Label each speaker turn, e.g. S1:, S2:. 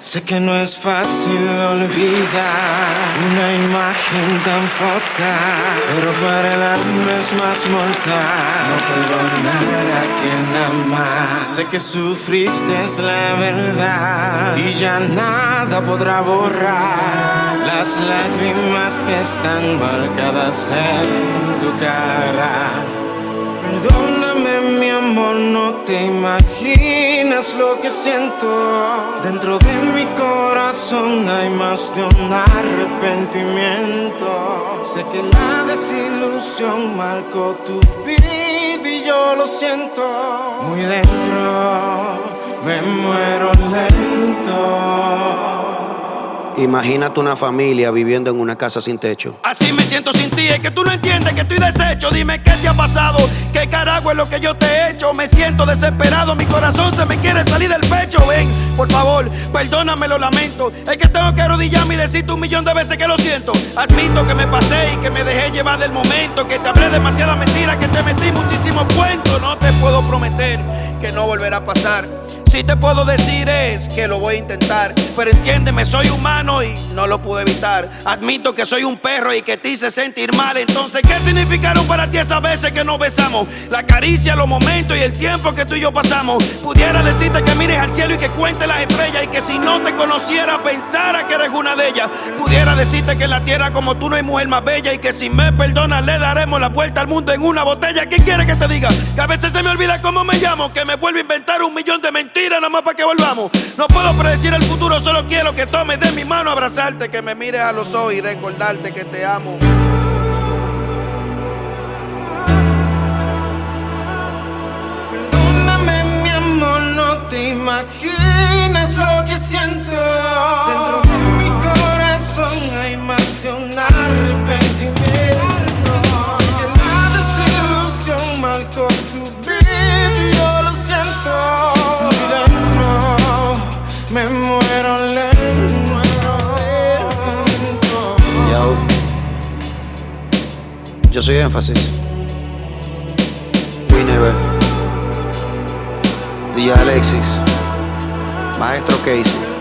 S1: Sé que no es fácil olvidar una imagen tan fatal, pero para el alma es más mortal no perdonar a quien ama. Sé que sufriste es la verdad y ya nada podrá borrar las lágrimas que están marcadas en tu cara. Perdóname, mi amor, no te imaginas lo que siento. Dentro de mi corazón hay más de un arrepentimiento. Sé que la desilusión marcó tu vida y yo lo siento. Muy dentro me muero lento.
S2: Imagínate una familia viviendo en una casa sin techo.
S3: Así me siento sin ti, es que tú no entiendes que estoy deshecho. Dime qué te ha pasado, qué carajo es lo que yo te he hecho. Me siento desesperado, mi corazón se me quiere salir del pecho. Ven, por favor, perdóname, lo lamento. Es que tengo que arrodillarme y decirte 1.000.000 de veces que lo siento. Admito que me pasé y que me dejé llevar del momento, que te hablé demasiada mentira, que te metí muchísimos cuentos. No te puedo prometer que no volverá a pasar. Si te puedo decir es que lo voy a intentar, pero entiéndeme, soy humano y no lo pude evitar. Admito que soy un perro y que te hice sentir mal. Entonces, ¿qué significaron para ti esas veces que nos besamos? La caricia, los momentos y el tiempo que tú y yo pasamos. Pudiera decirte que mires al cielo y que cuentes las estrellas, y que si no te conociera pensara que eres una de ellas. Pudiera decirte que en la tierra como tú no hay mujer más bella, y que si me perdonas le daremos la vuelta al mundo en una botella. ¿Qué quiere que te diga? Que a veces se me olvida cómo me llamo, que me vuelvo a inventar 1.000.000 de mentiras nada más para que volvamos. No puedo predecir el futuro, solo quiero que tomes de mi mano, abrazarte, que me mires a los ojos y recordarte que te amo.
S1: Perdóname, mi amor, no te imaginas lo que siento. Dentro de mi corazón hay más de un arrepentimiento. Sé que la desilusión marcó tu vida y yo lo siento. Me muero lento.
S2: Yo soy Énfasis. We Never. DJ Alexis. Maestro Casey.